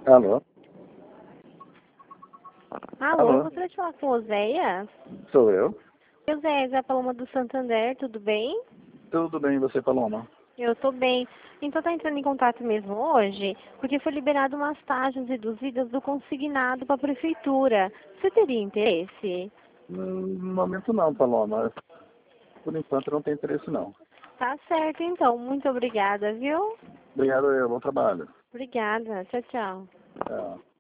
Alô? Alô, eu Alô? gostaria de falar com o Oséias. Sou eu? Oséias, é a Paloma do Santander, tudo bem? Tudo bem, e você, Paloma? Eu tô bem. Então tá entrando em contato mesmo hoje, porque foi liberado umas taxas reduzidas do consignado para a prefeitura. Você teria interesse? No momento não, Paloma. Por enquanto não tem interesse não. Tá certo então, muito obrigada, viu? Obrigado, bom trabalho. Obrigada, tchau, tchau. Tchau.